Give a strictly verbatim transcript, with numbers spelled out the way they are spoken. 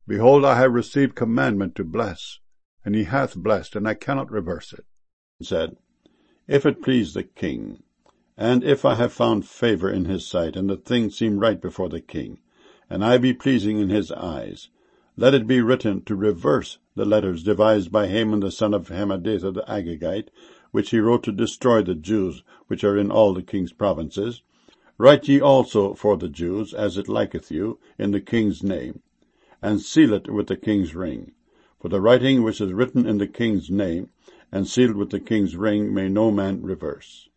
Behold, I have received commandment to bless, and he hath blessed, and I cannot reverse it. And said, If it please the king, and if I have found favor in his sight, and the thing seem right before the king, and I be pleasing in his eyes, let it be written to reverse the letters devised by Haman the son of Hammedatha the Agagite, which he wrote to destroy the Jews which are in all the king's provinces. Write ye also for the Jews, as it liketh you, in the king's name, and seal it with the king's ring. For the writing which is written in the king's name, and sealed with the king's ring, may no man reverse.